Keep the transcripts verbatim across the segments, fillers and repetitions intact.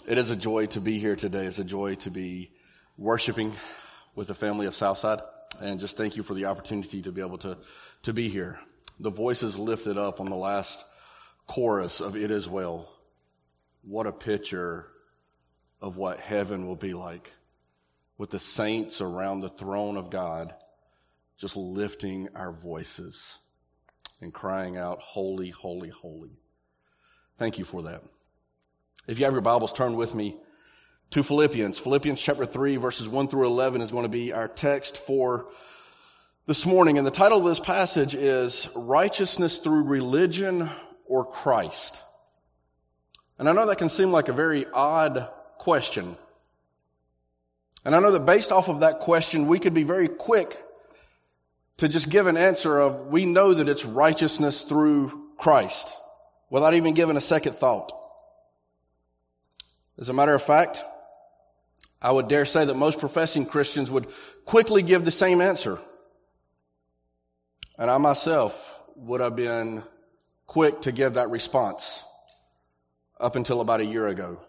It is a joy to be here today. It's a joy to be worshiping with the family of Southside. And just thank you for the opportunity to be able to, to be here. The voices lifted up on the last chorus of It Is Well. What a picture of what heaven will be like, with the saints around the throne of God just lifting our voices and crying out, holy, holy, holy. Thank you for that. If you have your Bibles, turn with me to Philippians. Philippians chapter three, verses one through eleven is going to be our text for this morning. And the title of this passage is Righteousness Through Religion or Christ. And I know that can seem like a very odd question. And I know that based off of that question, we could be very quick to just give an answer of, we know that it's righteousness through Christ, without even giving a second thought. As a matter of fact, I would dare say that most professing Christians would quickly give the same answer. And I myself would have been quick to give that response up until about a year ago,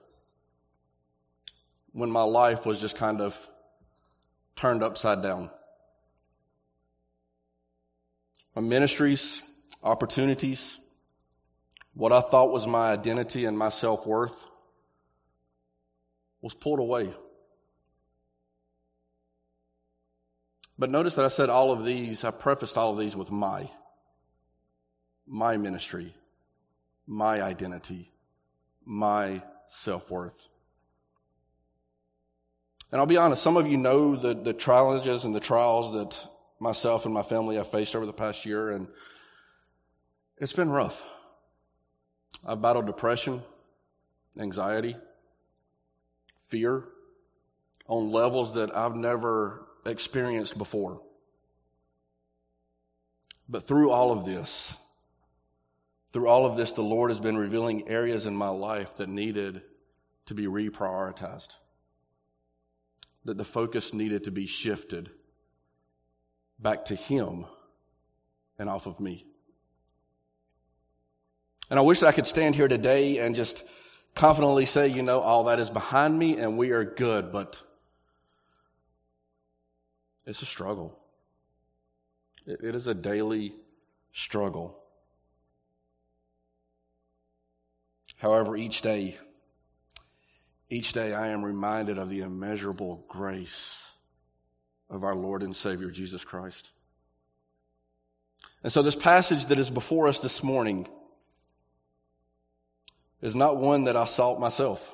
when my life was just kind of turned upside down. My ministries, opportunities, what I thought was my identity and my self-worth was pulled away. But notice that I said all of these, I prefaced all of these with my. My ministry, my identity, my self-worth. And I'll be honest, some of you know the, the challenges and the trials that myself and my family have faced over the past year, and it's been rough. I've battled depression, anxiety, fear on levels that I've never experienced before. But through all of this, through all of this, the Lord has been revealing areas in my life that needed to be reprioritized, that the focus needed to be shifted back to Him and off of me. And I wish that I could stand here today and just confidently say, you know, all that is behind me and we are good, but it's a struggle. It, it is a daily struggle. However, each day, each day I am reminded of the immeasurable grace of our Lord and Savior, Jesus Christ. And so this passage that is before us this morning is not one that I sought myself.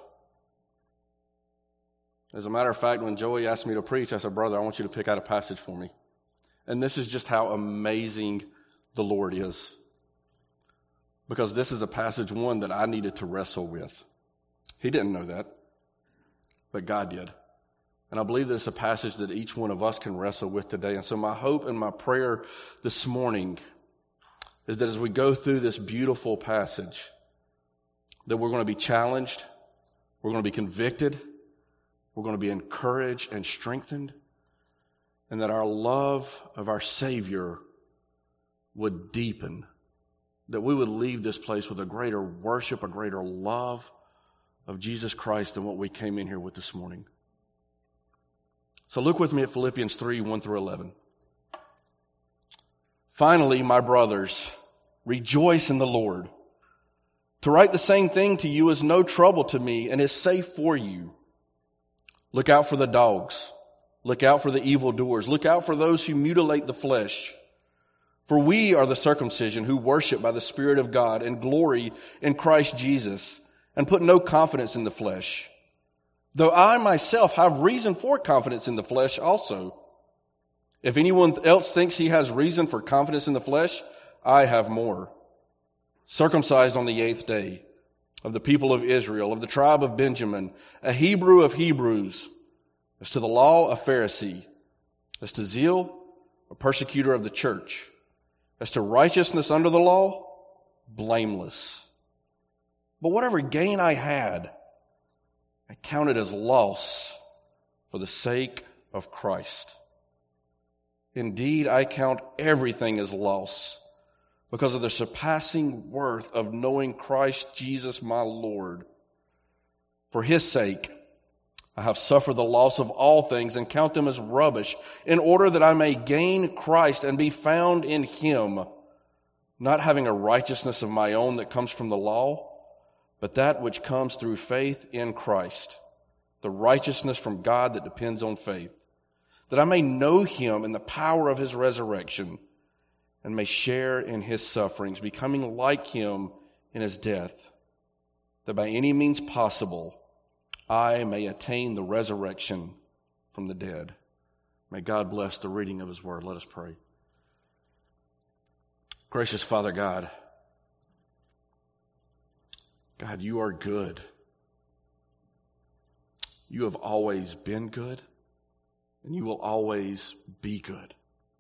As a matter of fact, when Joey asked me to preach, I said, brother, I want you to pick out a passage for me. And this is just how amazing the Lord is. Because this is a passage, one, that I needed to wrestle with. He didn't know that, but God did. And I believe that it's a passage that each one of us can wrestle with today. And so my hope and my prayer this morning is that as we go through this beautiful passage, that we're going to be challenged, we're going to be convicted, we're going to be encouraged and strengthened, and that our love of our Savior would deepen, that we would leave this place with a greater worship, a greater love of Jesus Christ than what we came in here with this morning. So look with me at Philippians three, one through eleven. Finally, my brothers, rejoice in the Lord. To write the same thing to you is no trouble to me and is safe for you. Look out for the dogs. Look out for the evildoers. Look out for those who mutilate the flesh. For we are the circumcision who worship by the Spirit of God and glory in Christ Jesus and put no confidence in the flesh. Though I myself have reason for confidence in the flesh also. If anyone else thinks he has reason for confidence in the flesh, I have more. Circumcised on the eighth day, of the people of Israel, of the tribe of Benjamin, a Hebrew of Hebrews, as to the law, a Pharisee, as to zeal, a persecutor of the church, as to righteousness under the law, blameless. But whatever gain I had, I counted as loss for the sake of Christ. Indeed, I count everything as loss because of the surpassing worth of knowing Christ Jesus my Lord. For his sake, I have suffered the loss of all things and count them as rubbish, in order that I may gain Christ and be found in him, not having a righteousness of my own that comes from the law, but that which comes through faith in Christ, the righteousness from God that depends on faith, that I may know him in the power of his resurrection and may share in his sufferings, becoming like him in his death, that by any means possible I may attain the resurrection from the dead. May God bless the reading of his word. Let us pray. Gracious Father God, God, you are good. You have always been good, and you will always be good.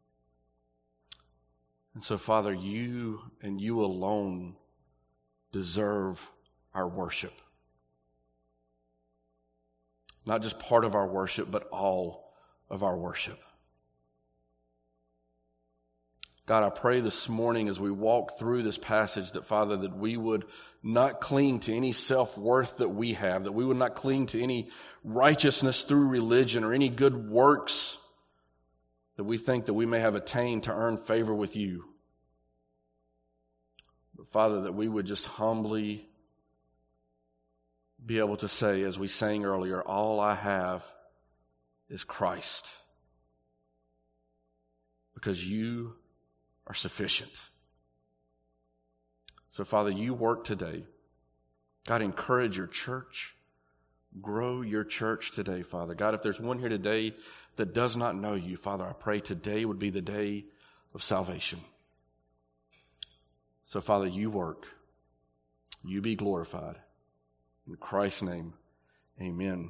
And so, Father, you and you alone deserve our worship. Not just part of our worship, but all of our worship. God, I pray this morning as we walk through this passage that, Father, that we would not cling to any self-worth that we have, that we would not cling to any righteousness through religion or any good works that we think that we may have attained to earn favor with you. But, Father, that we would just humbly be able to say, as we sang earlier, all I have is Christ. Because you are sufficient. So, Father, you work today. God, encourage your church. Grow your church today, Father. God, if there's one here today that does not know you, Father, I pray today would be the day of salvation. So, Father, you work. You be glorified. In Christ's name, amen.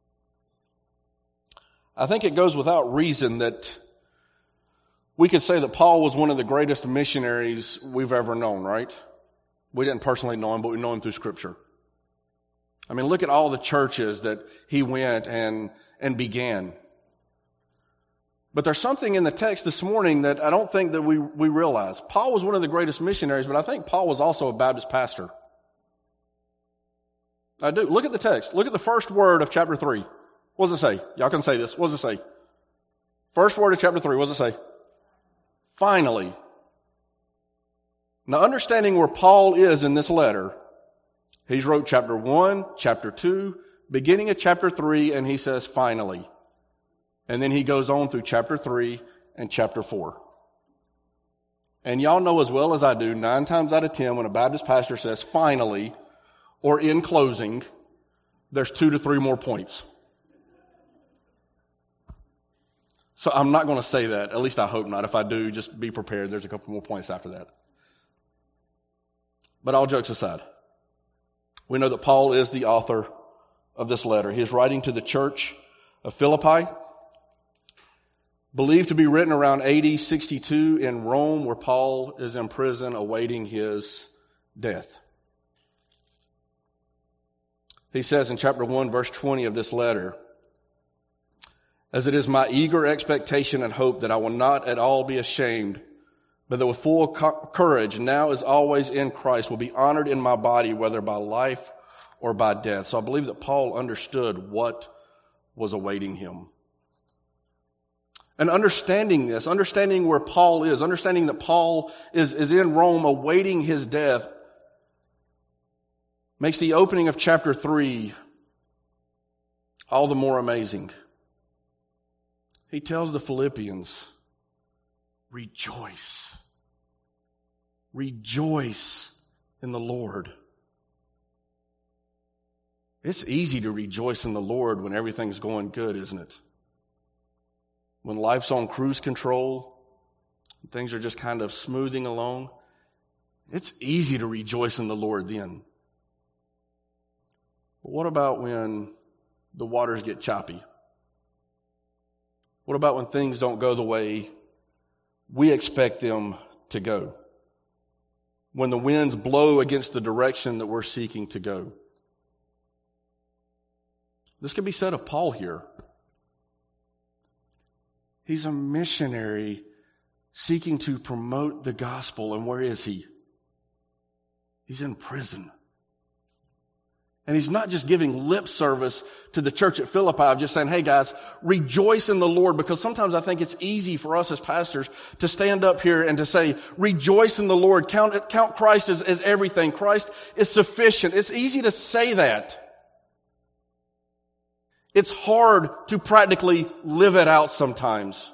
I think it goes without reason that we could say that Paul was one of the greatest missionaries we've ever known, right? We didn't personally know him, but we know him through Scripture. I mean, look at all the churches that he went and, and began. But there's something in the text this morning that I don't think that we, we realize. Paul was one of the greatest missionaries, but I think Paul was also a Baptist pastor. I do. Look at the text. Look at the first word of chapter three. What does it say? Y'all can say this. What does it say? First word of chapter three. What does it say? Finally. Now, understanding where Paul is in this letter, he's wrote chapter one, chapter two, beginning of chapter three, and he says finally. And then he goes on through chapter three and chapter four. And y'all know as well as I do, nine times out of ten, when a Baptist pastor says finally, or in closing, there's two to three more points. So I'm not going to say that. At least I hope not. If I do, just be prepared. There's a couple more points after that. But all jokes aside, we know that Paul is the author of this letter. He is writing to the church of Philippi, believed to be written around A D sixty-two in Rome, where Paul is in prison awaiting his death. He says in chapter one, verse twenty of this letter, as it is my eager expectation and hope that I will not at all be ashamed, but that with full co- courage, now as always in Christ, will be honored in my body, whether by life or by death. So I believe that Paul understood what was awaiting him. And understanding this, understanding where Paul is, understanding that Paul is, is in Rome awaiting his death, makes the opening of chapter three all the more amazing. He tells the Philippians, rejoice. Rejoice in the Lord. It's easy to rejoice in the Lord when everything's going good, isn't it? When life's on cruise control, things are just kind of smoothing along. It's easy to rejoice in the Lord then. But what about when the waters get choppy? What about when things don't go the way we expect them to go? When the winds blow against the direction that we're seeking to go? This can be said of Paul here. He's a missionary seeking to promote the gospel. And where is he? He's in prison. And he's not just giving lip service to the church at Philippi of just saying, hey guys, rejoice in the Lord. Because sometimes I think it's easy for us as pastors to stand up here and to say, rejoice in the Lord. Count, count Christ as, as everything. Christ is sufficient. It's easy to say that. It's hard to practically live it out sometimes.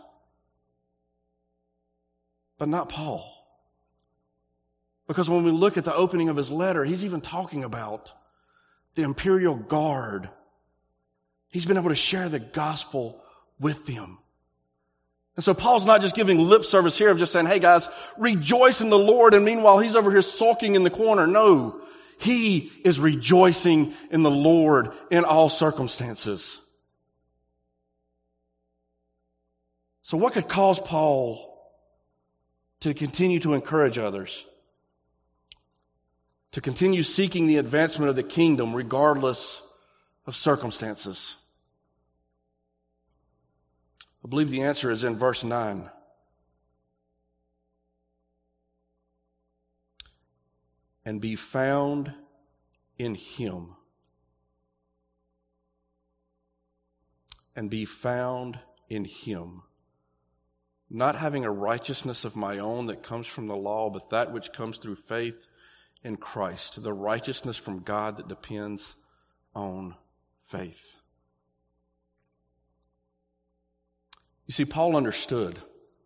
But not Paul. Because when we look at the opening of his letter, he's even talking about the imperial guard. He's been able to share the gospel with them. And so Paul's not just giving lip service here of just saying, hey guys, rejoice in the Lord. And meanwhile, he's over here sulking in the corner. No, he is rejoicing in the Lord in all circumstances. So what could cause Paul to continue to encourage others? To continue seeking the advancement of the kingdom regardless of circumstances? I believe the answer is in verse nine. And be found in him. And be found in him. Not having a righteousness of my own that comes from the law, but that which comes through faith in Christ, the righteousness from God that depends on faith. You see, Paul understood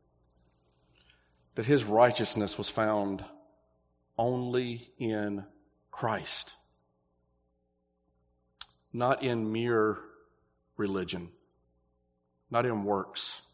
that his righteousness was found only in Christ, not in mere religion, not in works.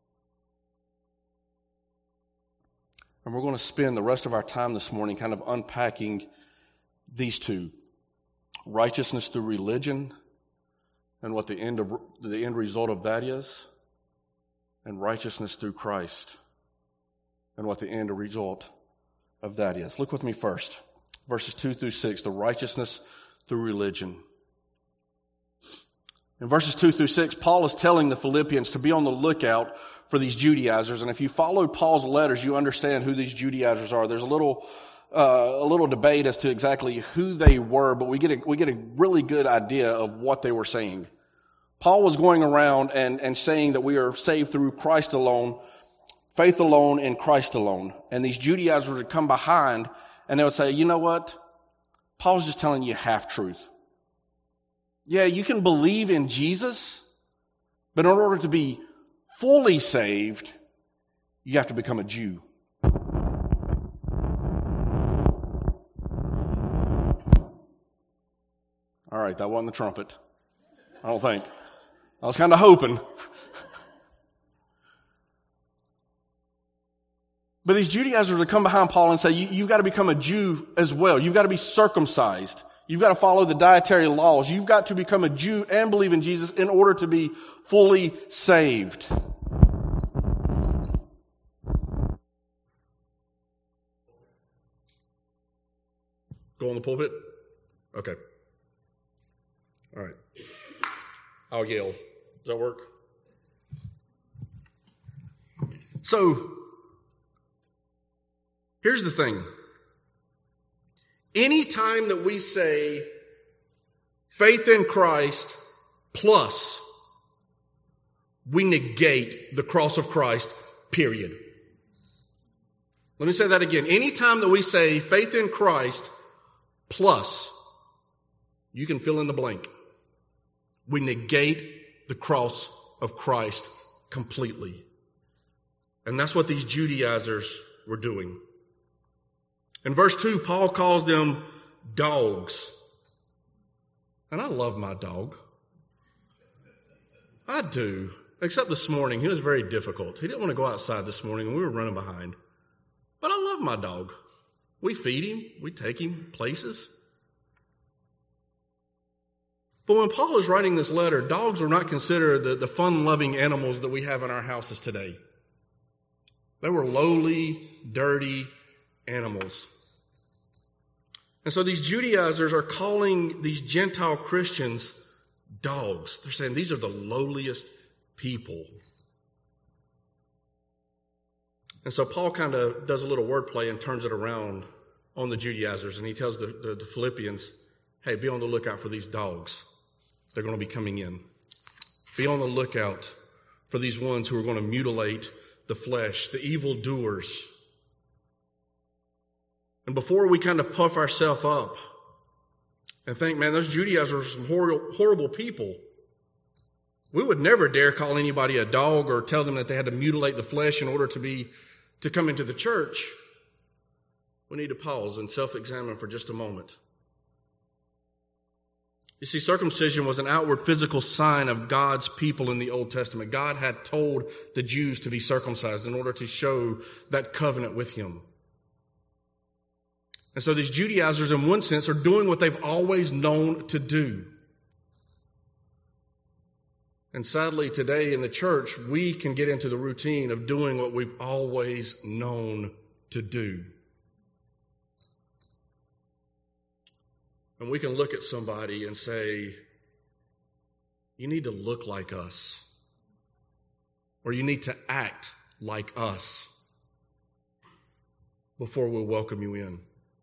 And we're going to spend the rest of our time this morning kind of unpacking these two. Righteousness through religion and what the end of the end result of that is, and righteousness through Christ and what the end result of that is. Look with me first. Verses two through six, the righteousness through religion. In verses two through six, Paul is telling the Philippians to be on the lookout for these Judaizers. And if you followed Paul's letters, you understand who these Judaizers are. There's a little uh, a little debate as to exactly who they were, but we get a, we get a really good idea of what they were saying. Paul was going around and, and saying that we are saved through Christ alone, faith alone, in Christ alone. And these Judaizers would come behind and they would say, you know what? Paul's just telling you half-truth. Yeah, you can believe in Jesus, but in order to be fully saved, you have to become a Jew. All right, that wasn't the trumpet. I don't think. I was kind of hoping. But these Judaizers would come behind Paul and say, you, you've got to become a Jew as well. You've got to be circumcised. You've got to follow the dietary laws. You've got to become a Jew and believe in Jesus in order to be fully saved. Go on the pulpit? Okay. All right. I'll yell. Does that work? So, here's the thing. Anytime that we say faith in Christ plus, we negate the cross of Christ, period. Let me say that again. Anytime that we say faith in Christ plus, you can fill in the blank. We negate the cross of Christ completely. And that's what these Judaizers were doing. In verse two, Paul calls them dogs. And I love my dog. I do. Except this morning, he was very difficult. He didn't want to go outside this morning and we were running behind. But I love my dog. We feed him. We take him places. But when Paul is writing this letter, dogs are not considered the, the fun-loving animals that we have in our houses today. They were lowly, dirty animals. And so these Judaizers are calling these Gentile Christians dogs. They're saying these are the lowliest people. And so Paul kind of does a little wordplay and turns it around on the Judaizers. And he tells the, the, the Philippians, hey, be on the lookout for these dogs. They're going to be coming in. Be on the lookout for these ones who are going to mutilate the flesh, the evildoers. And before we kind of puff ourselves up and think, man, those Judaizers are some horrible, horrible people, we would never dare call anybody a dog or tell them that they had to mutilate the flesh in order to be to come into the church. We need to pause and self-examine for just a moment. You see, circumcision was an outward physical sign of God's people in the Old Testament. God had told the Jews to be circumcised in order to show that covenant with him. And so these Judaizers, in one sense, are doing what they've always known to do. And sadly, today in the church, we can get into the routine of doing what we've always known to do. And we can look at somebody and say, you need to look like us. Or you need to act like us before we'll welcome you in.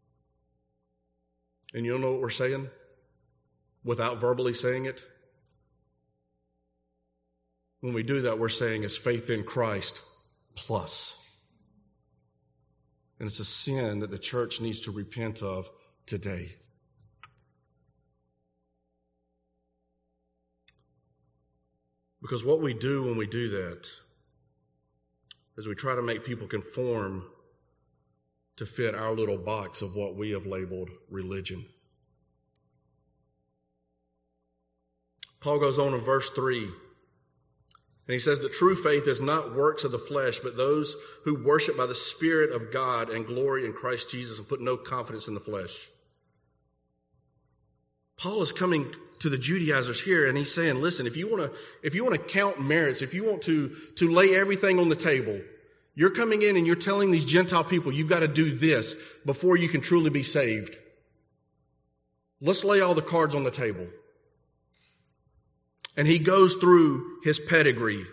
And you'll know what we're saying without verbally saying it? When we do that, we're saying it's faith in Christ plus. And it's a sin that the church needs to repent of today. Because what we do when we do that is we try to make people conform to fit our little box of what we have labeled religion. Paul goes on in verse three, and he says that true faith is not works of the flesh, but those who worship by the Spirit of God and glory in Christ Jesus and put no confidence in the flesh. Paul is coming to the Judaizers here, and he's saying, listen, if you want to, if you want to count merits, if you want to, to lay everything on the table, you're coming in and you're telling these Gentile people, you've got to do this before you can truly be saved. Let's lay all the cards on the table. And he goes through his pedigree,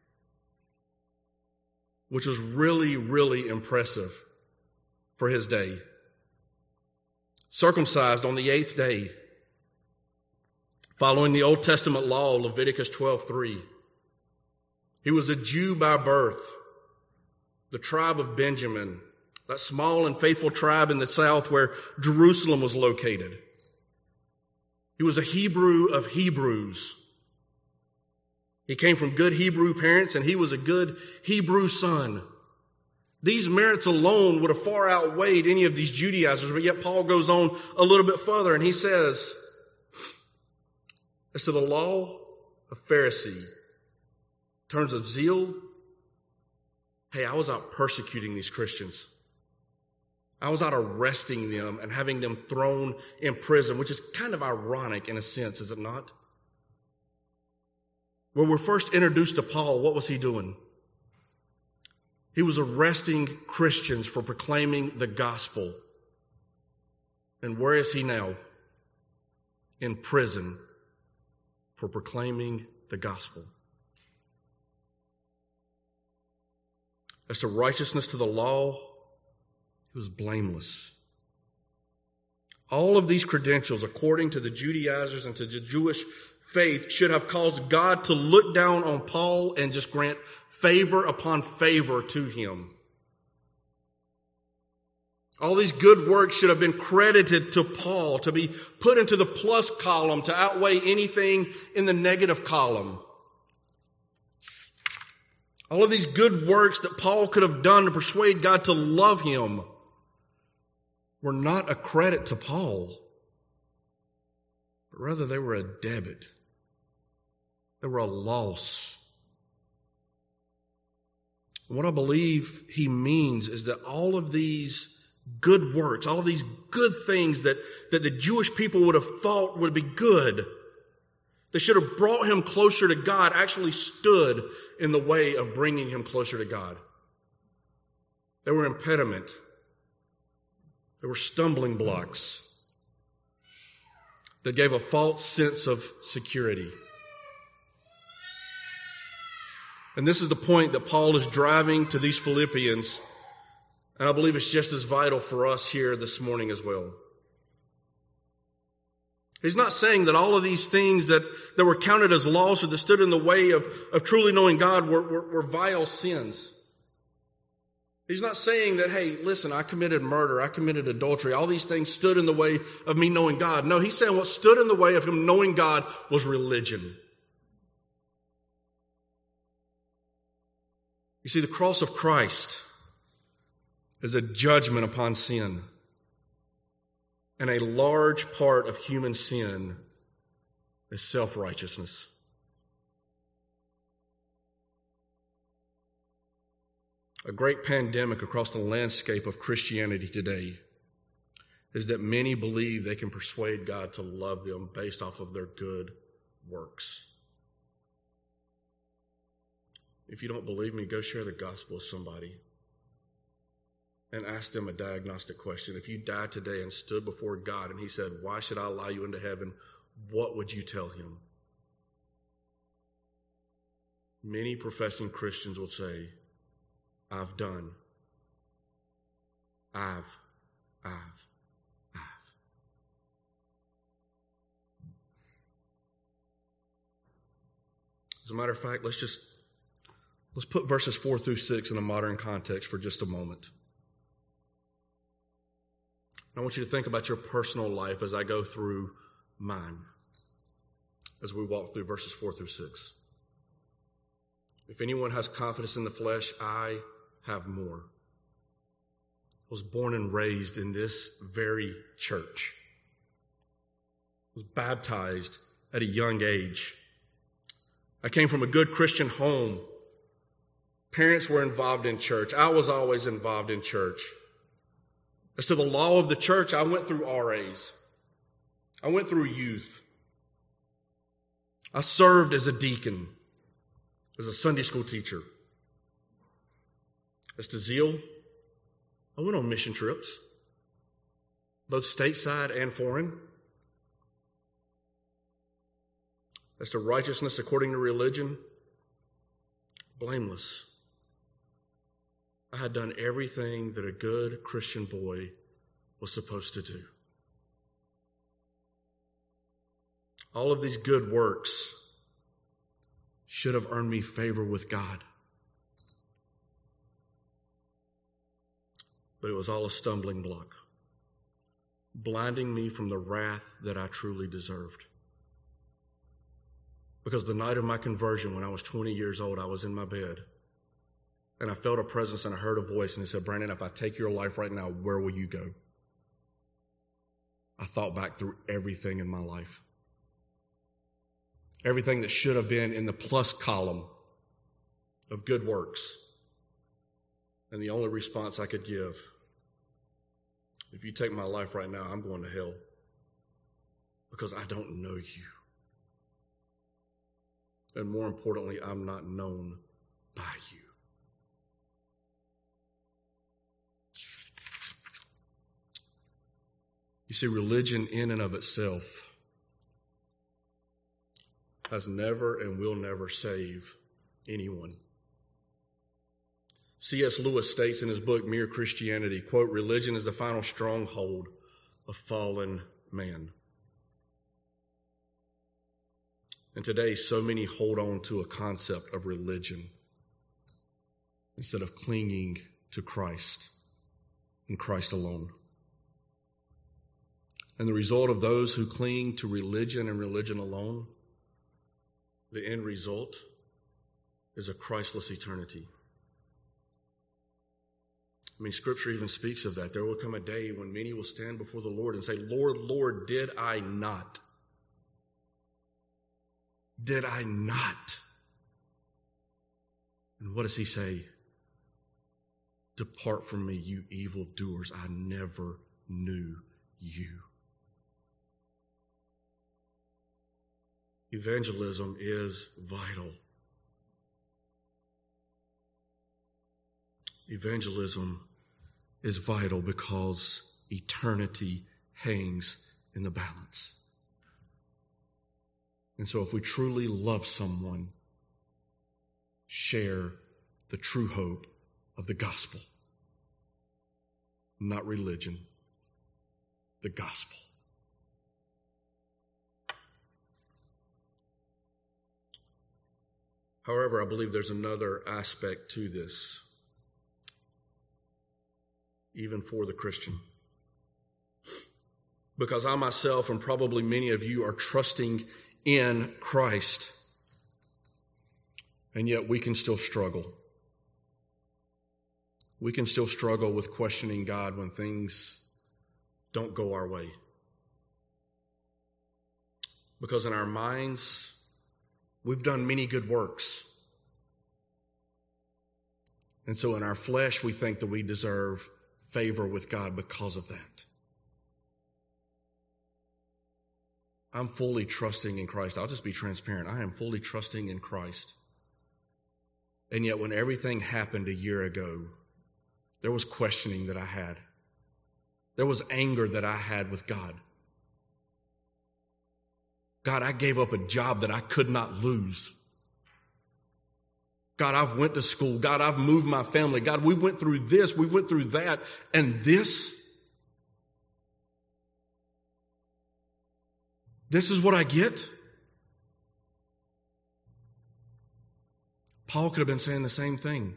which was really, really impressive for his day. Circumcised on the eighth day, following the Old Testament law, Leviticus twelve three. He was a Jew by birth, the tribe of Benjamin, that small and faithful tribe in the south where Jerusalem was located. He was a Hebrew of Hebrews. He came from good Hebrew parents, and he was a good Hebrew son. These merits alone would have far outweighed any of these Judaizers, but yet Paul goes on a little bit further, and he says, as to the law of Pharisee, in terms of zeal, hey, I was out persecuting these Christians. I was out arresting them and having them thrown in prison, which is kind of ironic in a sense, is it not? When we're first introduced to Paul, what was he doing? He was arresting Christians for proclaiming the gospel. And where is he now? In prison for proclaiming the gospel. As to righteousness to the law, he was blameless. All of these credentials, according to the Judaizers and to the Jewish faith, should have caused God to look down on Paul and just grant favor upon favor to him. All these good works should have been credited to Paul, to be put into the plus column, to outweigh anything in the negative column. All of these good works that Paul could have done to persuade God to love him were not a credit to Paul, but rather they were a debit. They were a loss. What I believe he means is that all of these good works, all of these good things that, that the Jewish people would have thought would be good, that should have brought him closer to God, actually stood in the way of bringing him closer to God. They were impediment. They were stumbling blocks that gave a false sense of security. And this is the point that Paul is driving to these Philippians, and I believe it's just as vital for us here this morning as well. He's not saying that all of these things that, that were counted as loss or that stood in the way of, of truly knowing God were, were, were vile sins. He's not saying that, hey, listen, I committed murder, I committed adultery, all these things stood in the way of me knowing God. No, he's saying what stood in the way of him knowing God was religion. You see, the cross of Christ is a judgment upon sin. And a large part of human sin is self-righteousness. A great pandemic across the landscape of Christianity today is that many believe they can persuade God to love them based off of their good works. If you don't believe me, go share the gospel with somebody and ask them a diagnostic question. If you died today and stood before God and he said, why should I allow you into heaven? What would you tell him? Many professing Christians will say, I've done. I've, I've, I've. As a matter of fact, let's just, let's put verses four through six in a modern context for just a moment. I want you to think about your personal life as I go through mine, as we walk through verses four through six. If anyone has confidence in the flesh, I have more. I was born and raised in this very church. I was baptized at a young age. I came from a good Christian home. Parents were involved in church. I was always involved in church. As to the law of the church, I went through R As. I went through youth. I served as a deacon, as a Sunday school teacher. As to zeal, I went on mission trips, both stateside and foreign. As to righteousness according to religion, blameless. I had done everything that a good Christian boy was supposed to do. All of these good works should have earned me favor with God. But it was all a stumbling block, blinding me from the wrath that I truly deserved. Because the night of my conversion, when I was twenty years old, I was in my bed. And I felt a presence and I heard a voice and it said, Brandon, if I take your life right now, where will you go? I thought back through everything in my life. Everything that should have been in the plus column of good works. And the only response I could give, if you take my life right now, I'm going to hell. Because I don't know you. And more importantly, I'm not known by you. You see, religion in and of itself has never and will never save anyone. C S Lewis states in his book, Mere Christianity, quote, religion is the final stronghold of fallen man. And today, so many hold on to a concept of religion instead of clinging to Christ and Christ alone. And the result of those who cling to religion and religion alone, the end result is a Christless eternity. I mean, Scripture even speaks of that. There will come a day when many will stand before the Lord and say, Lord, Lord, did I not? Did I not? And what does he say? Depart from me, you evildoers. I never knew you. Evangelism is vital. Evangelism is vital because eternity hangs in the balance. And so if we truly love someone, share the true hope of the gospel. Not religion, the gospel. However, I believe there's another aspect to this, even for the Christian. Because I myself, and probably many of you, are trusting in Christ, and yet we can still struggle. We can still struggle with questioning God when things don't go our way. Because in our minds, we've done many good works. And so in our flesh, we think that we deserve favor with God because of that. I'm fully trusting in Christ. I'll just be transparent. I am fully trusting in Christ. And yet when everything happened a year ago, there was questioning that I had. There was anger that I had with God. God, I gave up a job that I could not lose. God, I've went to school. God, I've moved my family. God, we went through this. We went through that. And this, this is what I get? Paul could have been saying the same thing.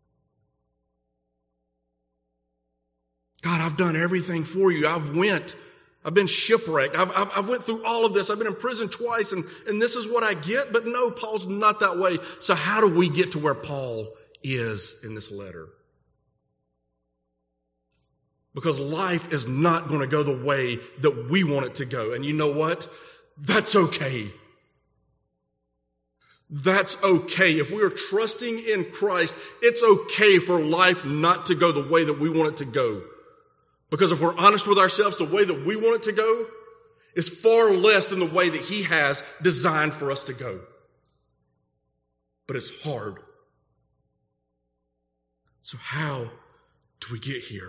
God, I've done everything for you. I've went. I've been shipwrecked. I've, I've, I've went through all of this. I've been in prison twice, and, and this is what I get. But no, Paul's not that way. So how do we get to where Paul is in this letter? Because life is not going to go the way that we want it to go. And you know what? That's okay. That's okay. If we are trusting in Christ, it's okay for life not to go the way that we want it to go. Because if we're honest with ourselves, the way that we want it to go is far less than the way that He has designed for us to go. But it's hard. So how do we get here?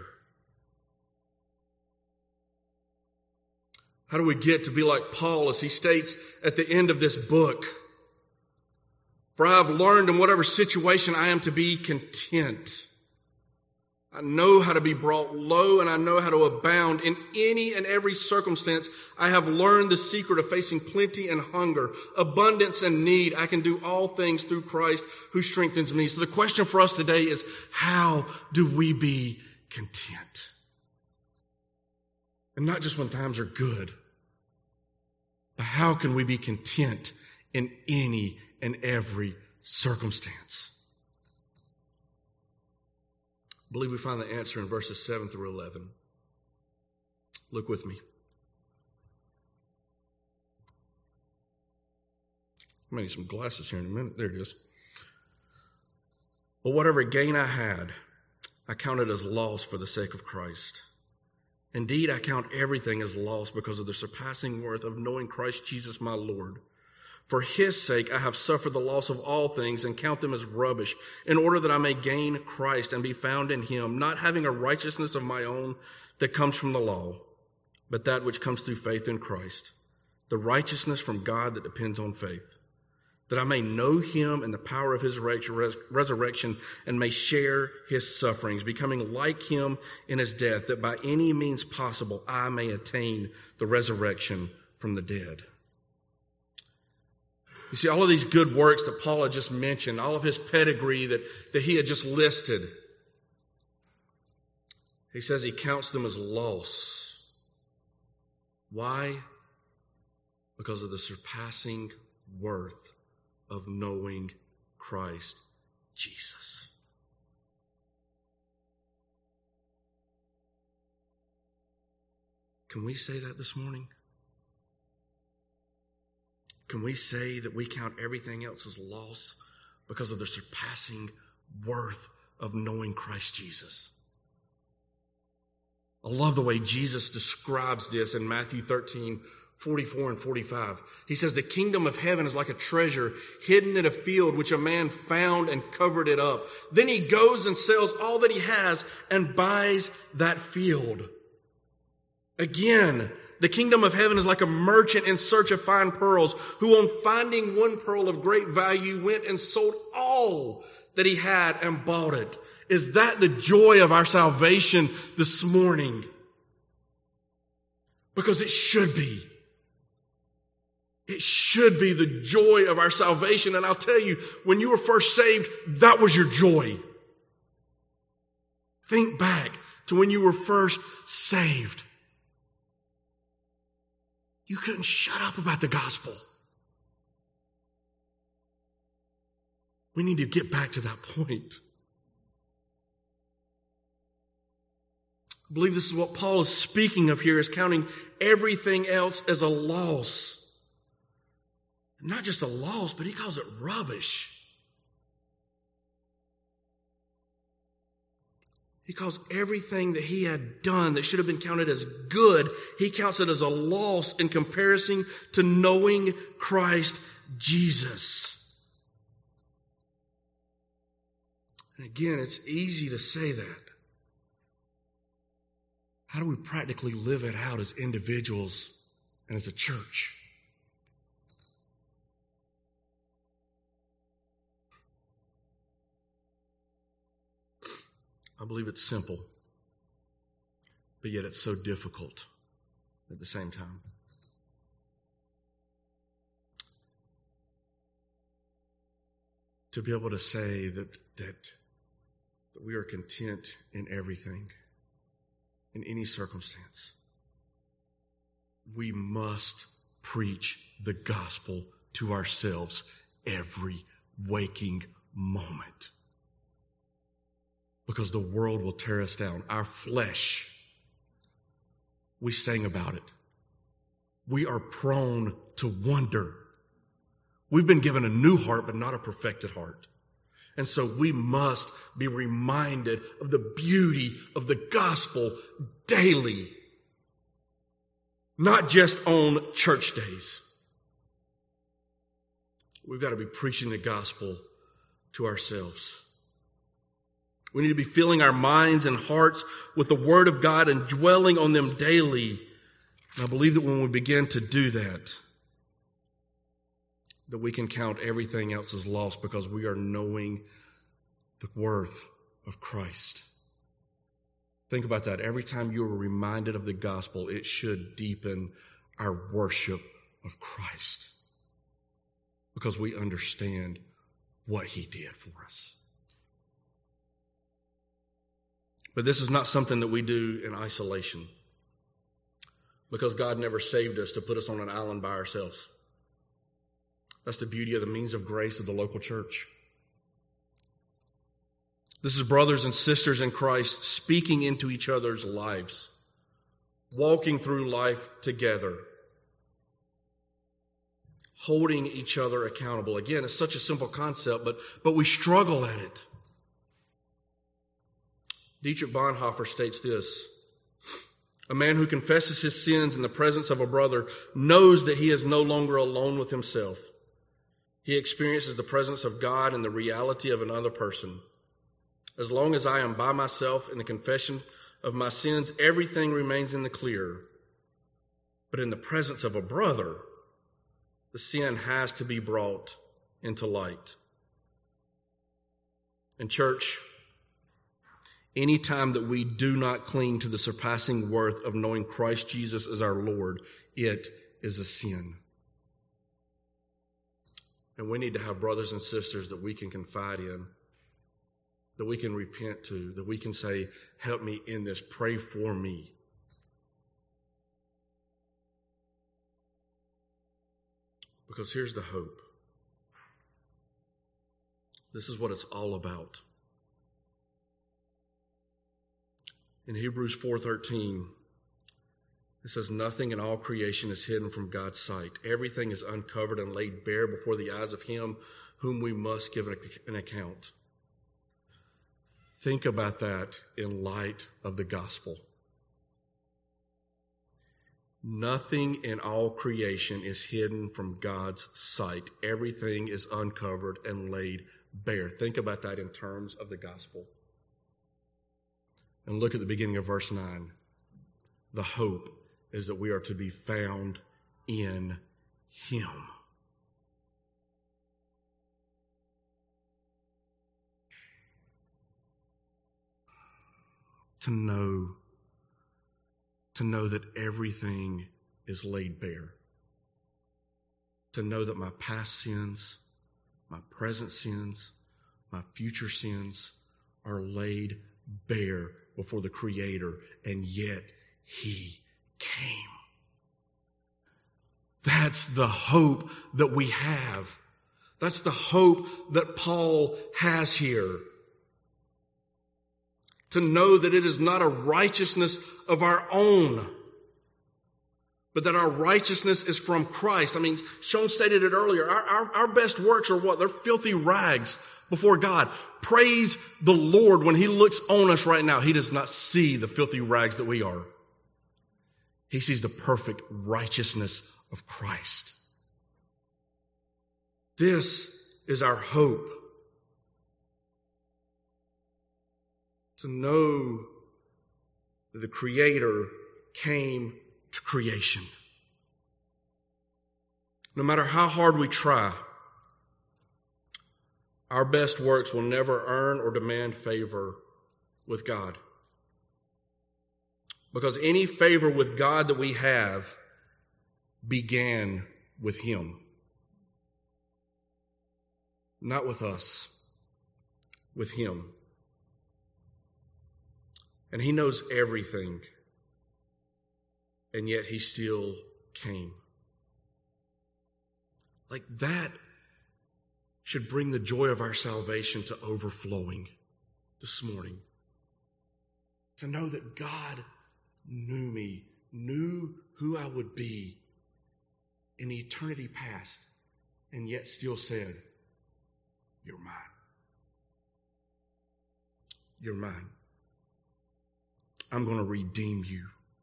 How do we get to be like Paul as he states at the end of this book? For I have learned in whatever situation I am to be content. I know how to be brought low, and I know how to abound in any and every circumstance. I have learned the secret of facing plenty and hunger, abundance and need. I can do all things through Christ who strengthens me. So the question for us today is, how do we be content? And not just when times are good, but how can we be content in any and every circumstance? I believe we find the answer in verses seven through eleven. Look with me. I may need some glasses here in a minute. There it is. But whatever gain I had, I counted as loss for the sake of Christ. Indeed, I count everything as loss because of the surpassing worth of knowing Christ Jesus my Lord. For His sake, I have suffered the loss of all things and count them as rubbish, in order that I may gain Christ and be found in Him, not having a righteousness of my own that comes from the law, but that which comes through faith in Christ, the righteousness from God that depends on faith, that I may know Him and the power of His resurrection and may share His sufferings, becoming like Him in His death, that by any means possible I may attain the resurrection from the dead. You see, all of these good works that Paul had just mentioned, all of his pedigree that, that he had just listed, he says he counts them as loss. Why? Because of the surpassing worth of knowing Christ Jesus. Can we say that this morning? Can we say that we count everything else as loss because of the surpassing worth of knowing Christ Jesus? I love the way Jesus describes this in Matthew thirteen, forty-four and forty-five. He says, the kingdom of heaven is like a treasure hidden in a field which a man found and covered it up. Then he goes and sells all that he has and buys that field. Again, the kingdom of heaven is like a merchant in search of fine pearls, who on finding one pearl of great value went and sold all that he had and bought it. Is that the joy of our salvation this morning? Because it should be. It should be the joy of our salvation. And I'll tell you, when you were first saved, that was your joy. Think back to when you were first saved. You couldn't shut up about the gospel. We need to get back to that point. I believe this is what Paul is speaking of here, is counting everything else as a loss. Not just a loss, but he calls it rubbish. He calls everything that he had done that should have been counted as good, he counts it as a loss in comparison to knowing Christ Jesus. And again, it's easy to say that. How do we practically live it out as individuals and as a church? I believe it's simple, but yet it's so difficult at the same time. To be able to say that, that, that we are content in everything, in any circumstance. We must preach the gospel to ourselves every waking moment. Because the world will tear us down. Our flesh, we sang about it. We are prone to wonder. We've been given a new heart, but not a perfected heart. And so we must be reminded of the beauty of the gospel daily. Not just on church days. We've got to be preaching the gospel to ourselves. We need to be filling our minds and hearts with the Word of God and dwelling on them daily. And I believe that when we begin to do that, that we can count everything else as lost because we are knowing the worth of Christ. Think about that. Every time you are reminded of the gospel, it should deepen our worship of Christ because we understand what he did for us. But this is not something that we do in isolation because God never saved us to put us on an island by ourselves. That's the beauty of the means of grace of the local church. This is brothers and sisters in Christ speaking into each other's lives, walking through life together, holding each other accountable. Again, it's such a simple concept, but, but we struggle at it. Dietrich Bonhoeffer states this: a man who confesses his sins in the presence of a brother knows that he is no longer alone with himself. He experiences the presence of God and the reality of another person. As long as I am by myself in the confession of my sins, everything remains in the clear. But in the presence of a brother, the sin has to be brought into light. In church, any time that we do not cling to the surpassing worth of knowing Christ Jesus as our Lord, it is a sin. And we need to have brothers and sisters that we can confide in, that we can repent to, that we can say, help me in this, pray for me. Because here's the hope. This is what it's all about. In Hebrews four thirteen, it says, nothing in all creation is hidden from God's sight. Everything is uncovered and laid bare before the eyes of him whom we must give an account. Think about that in light of the gospel. Nothing in all creation is hidden from God's sight. Everything is uncovered and laid bare. Think about that in terms of the gospel. And look at the beginning of verse nine. The hope is that we are to be found in him. To know, to know that everything is laid bare. to know that my past sins, my present sins, my future sins are laid bare before the Creator, and yet He came. That's the hope that we have. That's the hope that Paul has here. To know that it is not a righteousness of our own, but that our righteousness is from Christ. I mean, Sean stated it earlier. Our, our, our best works are what? They're filthy rags before God. Praise the Lord. When He looks on us right now, He does not see the filthy rags that we are. He sees the perfect righteousness of Christ. This is our hope. To know that the Creator came to creation. No matter how hard we try, our best works will never earn or demand favor with God. Because any favor with God that we have began with Him. Not with us, with Him. And He knows everything, and yet He still came. Like that should bring the joy of our salvation to overflowing this morning. To know that God knew me, knew who I would be in eternity past, and yet still said, "You're mine. You're mine. I'm going to redeem you."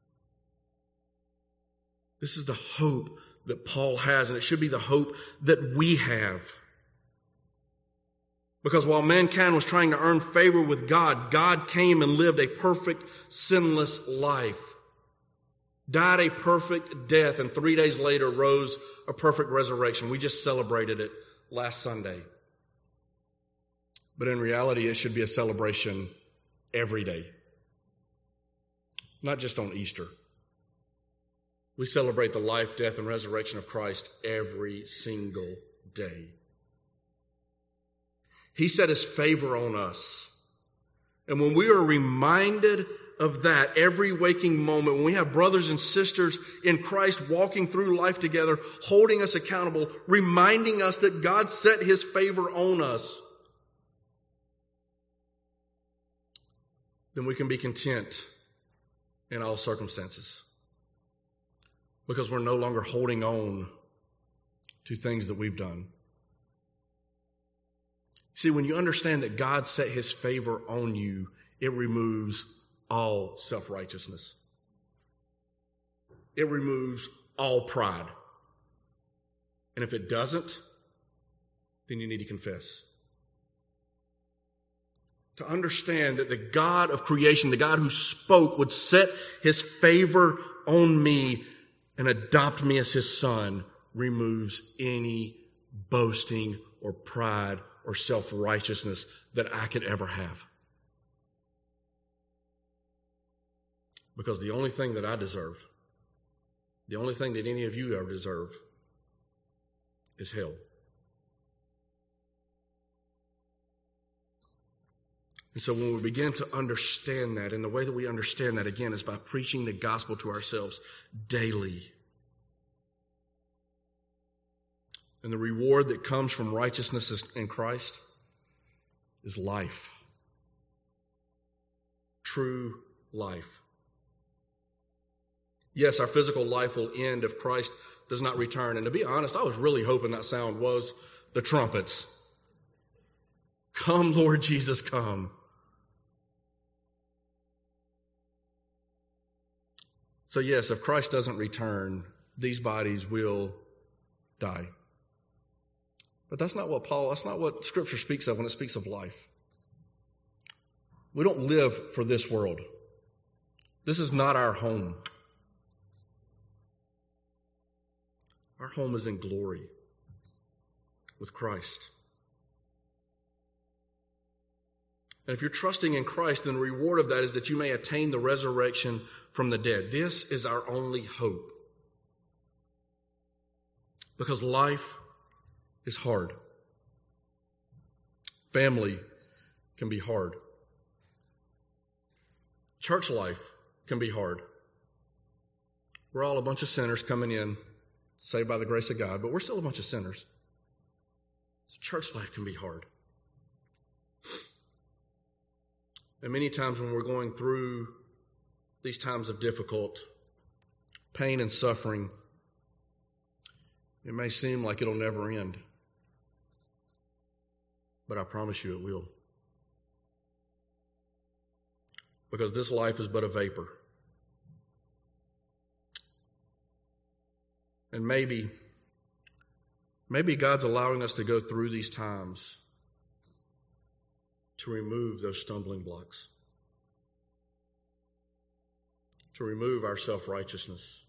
This is the hope that Paul has, and it should be the hope that we have. Because while mankind was trying to earn favor with God, God came and lived a perfect, sinless life. Died a perfect death, and three days later rose a perfect resurrection. We just celebrated it last Sunday. But in reality, it should be a celebration every day. Not just on Easter. We celebrate the life, death, and resurrection of Christ every single day. He set His favor on us. And when we are reminded of that every waking moment, when we have brothers and sisters in Christ walking through life together, holding us accountable, reminding us that God set His favor on us, then we can be content in all circumstances. Because we're no longer holding on to things that we've done. See, when you understand that God set His favor on you, it removes all self-righteousness. It removes all pride. And if it doesn't, then you need to confess. To understand that the God of creation, the God who spoke, would set His favor on me and adopt me as His son, removes any boasting or pride or self-righteousness that I could ever have. Because the only thing that I deserve, the only thing that any of you ever deserve, is hell. And so when we begin to understand that, and the way that we understand that, again, is by preaching the gospel to ourselves daily. And the reward that comes from righteousness in Christ is life. True life. Yes, our physical life will end if Christ does not return. And to be honest, I was really hoping that sound was the trumpets. Come, Lord Jesus, come. So yes, if Christ doesn't return, these bodies will die. But that's not what Paul, that's not what Scripture speaks of when it speaks of life. We don't live for this world. This is not our home. Our home is in glory with Christ. And if you're trusting in Christ, then the reward of that is that you may attain the resurrection from the dead. This is our only hope. Because life is hard. Family can be hard. Church life can be hard. We're all a bunch of sinners coming in, saved by the grace of God, but we're still a bunch of sinners. So church life can be hard. And many times when we're going through these times of difficult pain and suffering, it may seem like it'll never end. But I promise you it will. Because this life is but a vapor. And maybe, maybe God's allowing us to go through these times to remove those stumbling blocks, to remove our self-righteousness,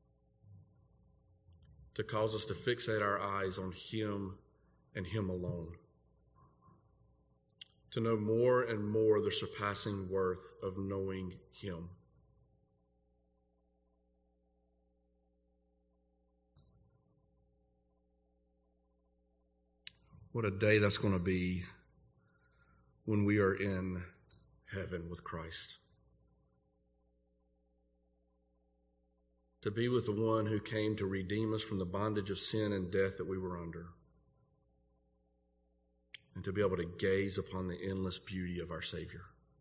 to cause us to fixate our eyes on Him and Him alone, to know more and more the surpassing worth of knowing Him. What a day that's going to be when we are in heaven with Christ. To be with the one who came to redeem us from the bondage of sin and death that we were under. And to be able to gaze upon the endless beauty of our Savior.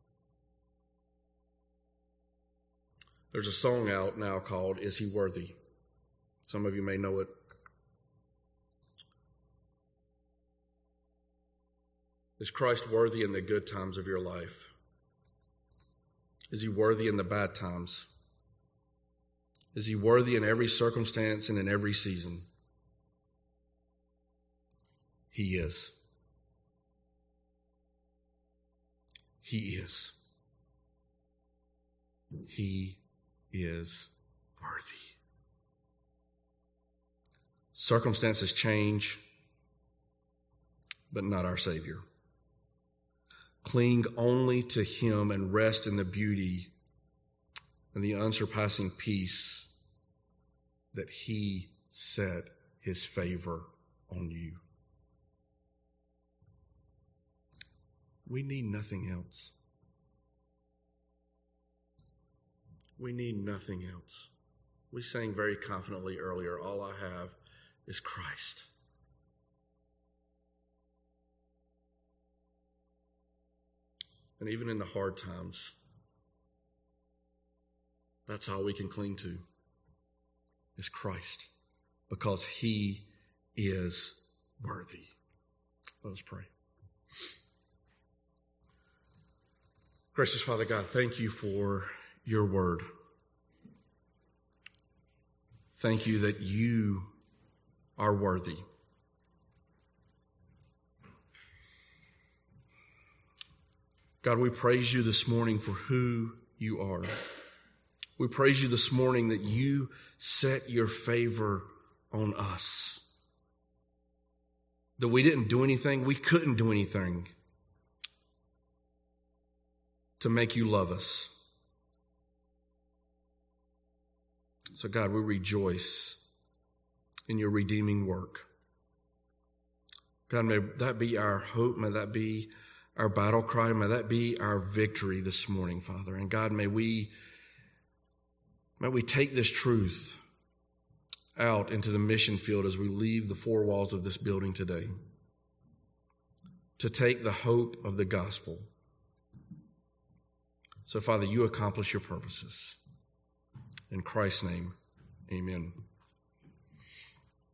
There's a song out now called, Is He Worthy? Some of you may know it. Is Christ worthy in the good times of your life? Is He worthy in the bad times? Is He worthy in every circumstance and in every season? He is. He is. He is worthy. Circumstances change, but not our Savior. Cling only to Him and rest in the beauty and the unsurpassing peace that He set His favor on you. We need nothing else. We need nothing else. We sang very confidently earlier, all I have is Christ. And even in the hard times, that's all we can cling to, is Christ, because He is worthy. Let us pray. Gracious Father God, thank You for Your word. Thank You that You are worthy. God, we praise You this morning for who You are. We praise You this morning that You set Your favor on us. That we didn't do anything, we couldn't do anything to make You love us. So God, we rejoice in Your redeeming work. God, may that be our hope, may that be our battle cry, may that be our victory this morning, Father. And God, may we, may we take this truth out into the mission field as we leave the four walls of this building today, to take the hope of the gospel. So, Father, You accomplish Your purposes. In Christ's name, amen.